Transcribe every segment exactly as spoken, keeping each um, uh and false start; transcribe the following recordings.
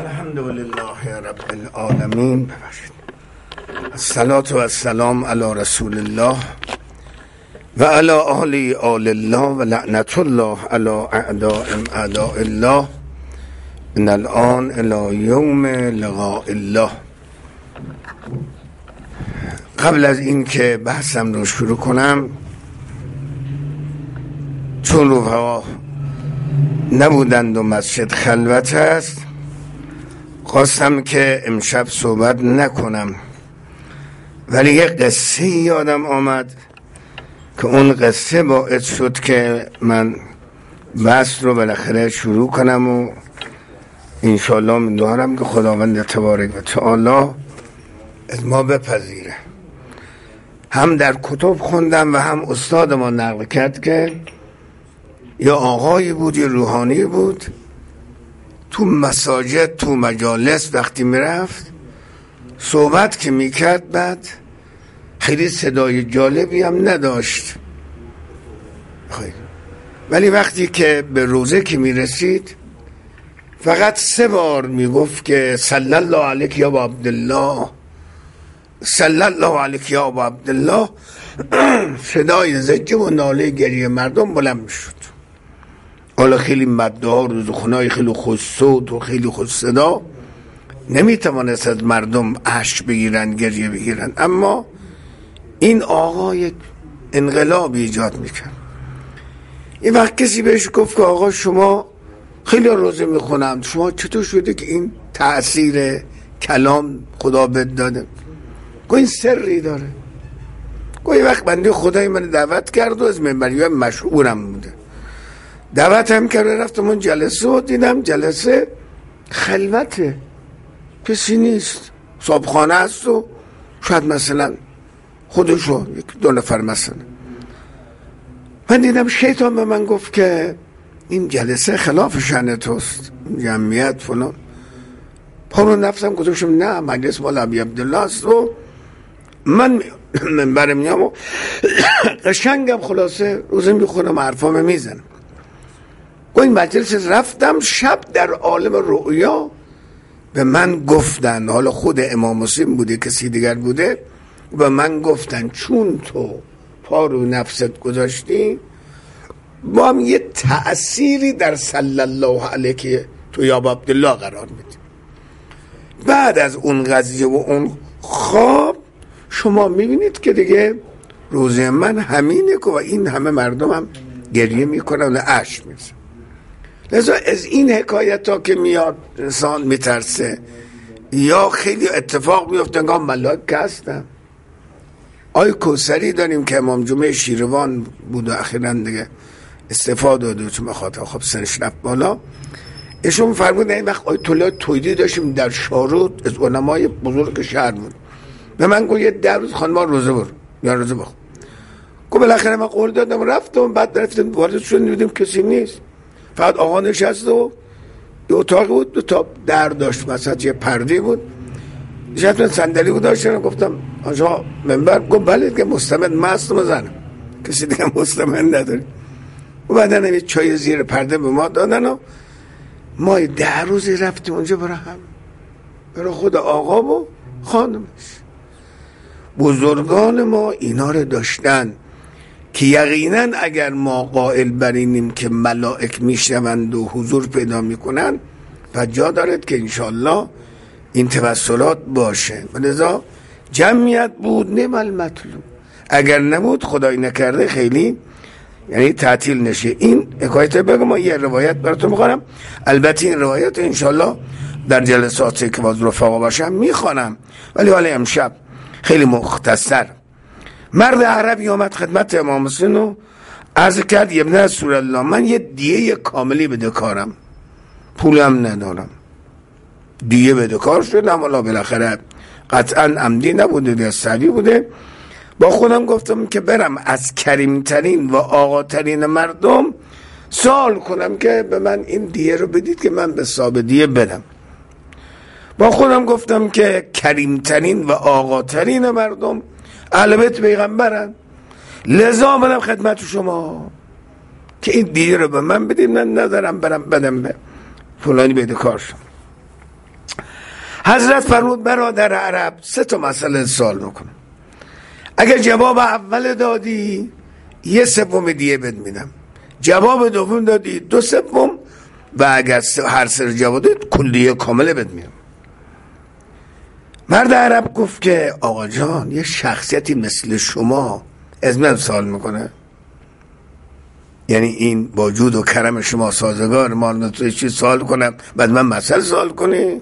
الحمد لله رب العالمین. الصلاة و السلام علی رسول الله و علی آل آل الله و لعنت الله علی اعداء اعداء الله من الان الی یوم لقاء الله. قبل از این که بحثم رو شروع کنم، چون رفقا نبودند و مسجد خلوت است، خواستم که امشب صحبت نکنم، ولی یک قصه یادم آمد که اون قصه باعث شد که من بحث رو بالاخره شروع کنم و انشاءالله من دارم که خداوند تبارک و تعالی از ما بپذیره. هم در کتب خوندم و هم استاد ما نقل کرد که یا آقایی بود یا روحانی بود، تو مساجد تو مجالس وقتی میرفت صحبت که میکرد، بعد خیلی صدای جالبی هم نداشت، خیلی. ولی وقتی که به روزه که میرسید فقط سه بار میگفت که صلی الله علیک یا ابا عبدالله، صلی الله علیک یا ابا عبدالله. صدای زجه و ناله گریه مردم بلند میشد. حالا خیلی مده ها روزخونه‌های خیلی خوش صوت و خیلی خوش صدا نمیتوانست از مردم اشک بگیرن، گریه بگیرن، اما این آقا یک انقلاب ایجاد میکرد. این وقت کسی بهش گفت که آقا شما خیلی روزه میخونم، شما چطور شده که این تأثیر کلام خدا بهت داده؟ گوی این سری داره. گوی وقت بنده خدای من دعوت کرد و از منبری مشهورم بوده، دعوت هم کرده، رفتم اون جلسه و دیدم جلسه خلوته، کسی نیست، صابخانه است و شاید مثلا خودشو یک دو نفر مثلا. من دیدم شیطان به من گفت که این جلسه خلاف شأن توست، جمعیت فلان. پارو نفسم گذاشتم نه، مجلس مال ابی عبدالله است و من منبر میام و قشنگم خلاصه روزه میخونم، حرفام میزنم. و این مجلس رفتم، شب در عالم رؤیا به من گفتن، حالا خود امام مسلم بوده کسی دیگر بوده، و من گفتن چون تو پا رو نفست گذاشتی ما هم یه تأثیری در صلی الله علیه تو یا ابا عبدالله قرار میدیم. بعد از اون قضیه و اون خواب شما میبینید که دیگه روزه من همینه که و این همه مردم هم گریه میکنن و اشک میزن. لذا از این حکایت ها که میاد انسان میترسه، یا خیلی اتفاق میفته انگار ملائکه هستن. آی کوثری داریم که امام جمعه شیروان بود و اخیراً دیگه استفاده داده چون بخاطر خب سنش رفت بالا. ایشون فرمود این وقت آیت الله تویدی داشتیم در شارود، از علمای بزرگ شهر بود، به من گفت یه ده روز خانم روزه برو یا روزه بخور. گفت بالاخره من قول دادم رفتم، بعد رفتم وارد شدیم دیدیم کسی نیست، فقط آقا نشست و یه اتاق بود، دو تا در داشت، مثلا یه پرده بود، نشستم صندلی بود داشتم. گفتم آقا منبر؟ گفت بله که مستمد مست مزنم، کسی دیگه مستمد نداری. و بعدن یه چای زیر پرده به ما دادن و ما ده روزی رفتیم اونجا برای هم، برای خود آقا و خانمش. بزرگان ما اینا رو داشتن که یقینا اگر ما قائل برینیم که ملائک میشنوند و حضور پیدا میکنن، و جا دارد که انشالله این توسلات باشه. ولذا جمعیت بود نعم المطلوب، اگر نبود خدای نکرده خیلی یعنی تعطیل نشه. این حکایت بگم، ما یه روایت براتون میخوانم، البته این روایت انشالله در جلساتی که باز رفقا باشم میخوانم، ولی حالا امشب خیلی مختصر. مرد عربی آمد خدمت امام مسلم و عرض کرد ابن رسول الله، من یه دیه کاملی بدهکارم، پولم ندارم، دیه بدهکار شدم. حالا بالاخره قطعا عمدی نبوده، یا سری بوده. با خودم گفتم که برم از کریمترین و آقاترین مردم سوال کنم که به من این دیه رو بدید که من به صاحب دیه بدم. با خودم گفتم که کریمترین و آقاترین مردم اهل بیت پیغمبرن، لذا منم خدمت شما که این دیه رو به من بدید، من ندارم برم بدم به فلانی بدهکار شم. حضرت فرمود برادر عرب سه تا مسئله سوال میکنم، اگر جواب اول دادی یه سوم دیگه بهت میدم، جواب دوم دادی دو سوم، و اگر هر سر جواب داد کلیه کامله بهت میدم. مرد عرب گفت که آقا جان یه شخصیتی مثل شما از من سوال میکنه، یعنی این با جود و کرم شما سازگار ما تو چی سوال کنم بعد من مسئله سوال کنی؟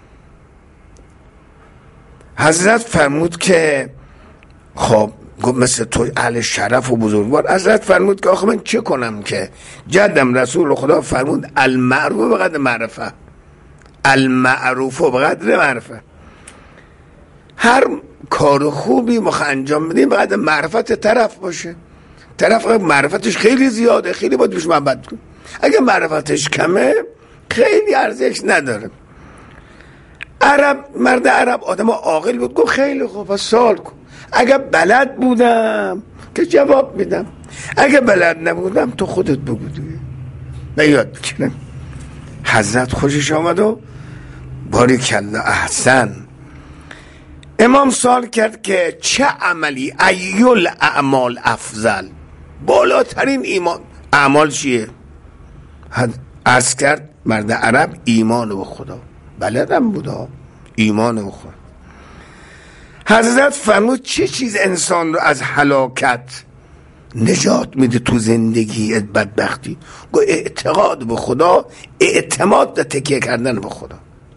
حضرت فرمود که خب گفت مثل تو اهل شرف و بزرگوار. حضرت فرمود که آخه من چه کنم که جدم رسول خدا فرمود المعروف بقدر معرفه، المعروف بقدر معرفه. هر کار خوبی ما انجام بدیم بقدر معرفت طرف باشه. طرف معرفتش خیلی زیاده، خیلی باید بهش محبت کنه. اگه معرفتش کمه خیلی ارزش نداره. عرب مرد عرب آدم عاقل بود، گفت خیلی خوب پس سوال کن. اگه بلد بودم که جواب میدم، اگه بلد نبودم تو خودت بگو دیگه من یاد بکنم. حضرت خوشش آمد و باریکلا احسن. امام سوال کرد که چه عملی ایول اعمال افضل، بالاترین ایمان اعمال چیه؟ عرض کرد مرد عرب ایمان به خدا، بلدم بودا ایمان به خدا. حضرت فرمود چه چیز انسان رو از هلاکت نجات میده تو زندگی بدبختی؟ گو اعتقاد به خدا، اعتماد و تکیه کردن به خدا.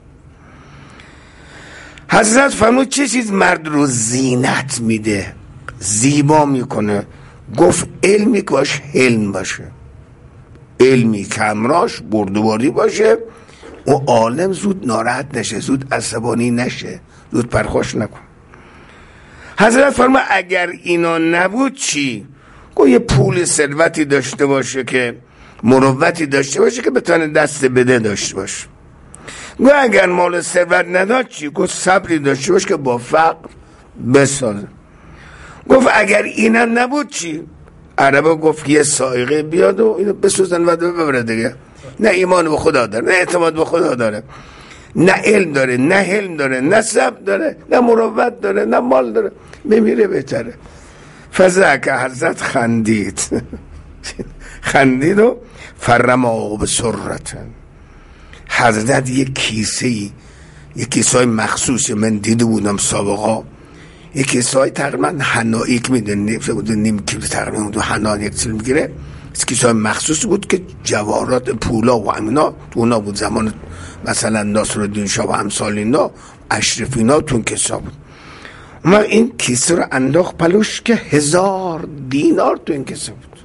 حضرت فرمود چه چیز مرد رو زینت میده، زیبا میکنه؟ گفت علمی که باش حلم باشه، علمی که همراش بردواری باشه و عالم زود ناراحت نشه، زود عصبانی نشه، زود پرخوش نکن. حضرت فرمود اگر اینا نبود چی؟ گفت یه پول ثروتی داشته باشه که مروتی داشته باشه که بتونه دست بده داشته باشه. گفت اگر مال ثروت نداشت چی؟ گفت صبری داشته باشه که با فقر بسازه. گفت اگر اینا نبود چی؟ عربا گفت یه سائقه بیاد و اینو بسوزن و ببره دیگه. نه ایمان به خدا داره، نه اعتماد به خدا داره، نه علم داره، نه حلم داره، نه صبر داره، نه مروت داره، نه مال داره، بمیره بهتره. فزعک حضرت خندید خندید و فرما به سرتن. حضرت یک کیسه ای یک کیسه های مخصوصی من دیده بودم سابقا، یک کیسه های تقریبا حنایی که میده نیم کیلو تقریبا دو حنا یک چیز میگیره، کیسه های مخصوصی بود که جواهرات پولا و امینا تو اونا بود. زمان مثلا ناصرالدین شاه و امثال اینا اشرف اینا تو این کیسه بود. ما این کیسه رو انداخت پلوش که هزار دینار تو این کیسه بود،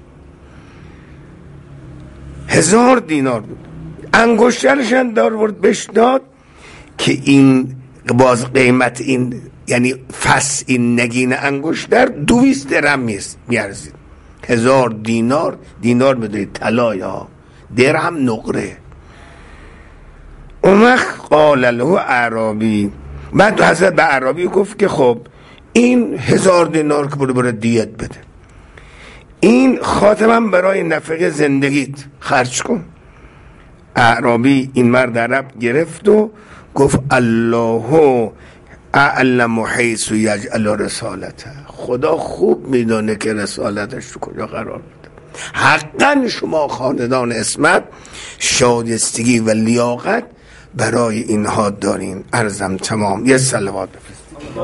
هزار دینار بود. انگشترش اندار ورد بهش داد که این باز قیمت این یعنی فس این نگین انگشتر دویست درهم میارزید. هزار دینار، دینار بدونید طلا یا درهم نقره. اون وقت قال له اعرابی، بعد حضرت به اعرابی گفت که خب این هزار دینار که برو برو دیت بده، این خاتمم برای نفقه زندگیت خرج کن. اعرابی این مرد عرب گرفت و گفت الله اعلم حیث یجعل رسالته، خدا خوب میدونه که رسالتش تو کجا قرار بده. حقا شما خاندان اسمت شایستگی و لیاقت برای اینها دارین. عرضم تمام. یه صلوات بفرستید.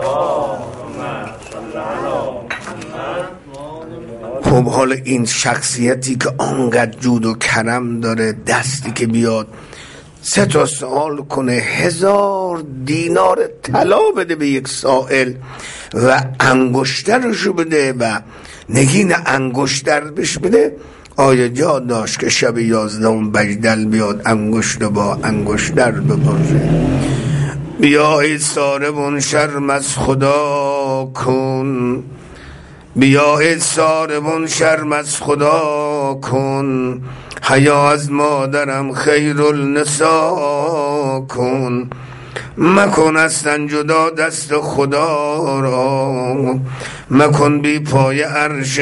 خب حالا این شخصیتی که آنقدر جود و کرم داره، دستی که بیاد سه تا سوال کنه، هزار دینار طلا بده به یک سائل و انگشترشو بده و نگین انگشتر بش بده. آیا جا داشت که شب یازدهم بجدل بیاد انگشت با انگشتر ببرزه؟ بیایید ساربون شرم از خدا کن، بیایید ساربون شرم از خدا کن، حیا از مادرم خیر النساء کن، مکن اصلا جدا دست خدا را، مکن بی پای عرش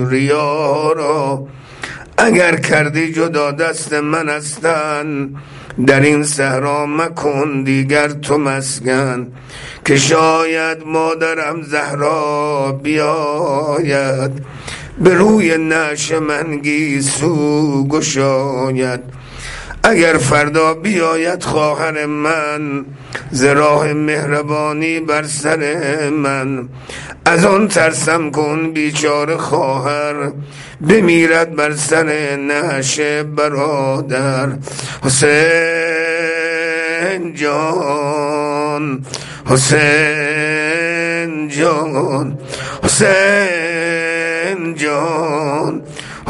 کبریا را. اگر کردی جدا دست من هستن در این صحرا مکن دیگر تو مسکن، که شاید مادرم زهرا بیاید، به روی نعش من گیسو گشاید. اگر فردا بیاید خواهر من، ز راه مهربانی بر سر من، از آن ترسم کن بیچاره خواهر، بمیرد بر سر نعش برادر. حسین جان، حسین جان، حسین جان،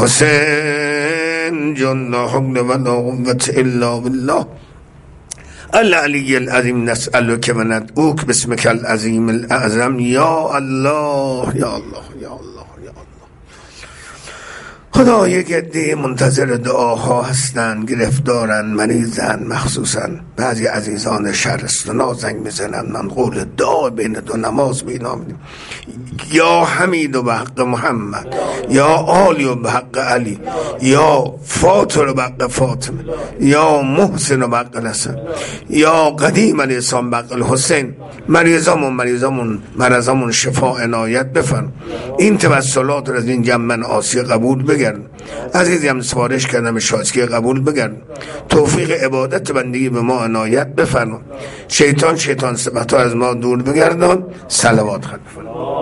حسین جان، لا حول ولا قوة الا بالله العلی العظیم. نسألک و ندعوک باسمک العظیم الاعظم. یا الله یا الله یا الله یا الله. خدا یک عده منتظر دعاها هستن، گرفتارن، مریضن، مخصوصا بعضی عزیزان شهرستانا زنگ میزنن، من قول دعا بین دو نماز بینا میدیم، یا حمید و به حق محمد، یا آلی و به حق علی، یا فاطر و به حق فاطمه، یا محسن و به حق حسن، یا قدیم علیه السلام به حق الحسین. مریضامون مریضامون مرضامون شفا عنایت بفرم. این توسلات رو از این جمع آسیا قبول بگرد. عزیزی هم سفارش کردم شاسکی قبول بگرد. توفیق عبادت بندگی به ما عنایت بفرما. شیطان شیطان صفت از ما دور بگردان. صلوات خلق